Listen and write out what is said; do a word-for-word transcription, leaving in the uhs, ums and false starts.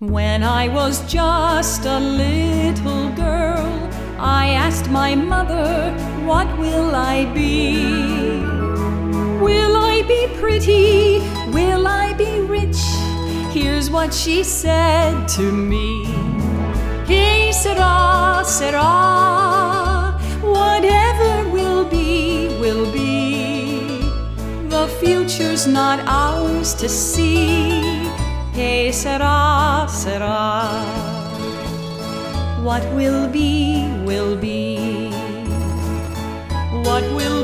When I was just a little girl, I asked my mother, what will I be? Will I be pretty? Will I be rich? Here's what she said to me. Que sera, sera, whatever will be, will be. The future's not ours to see. Que sera, sera, what will be, will be. What will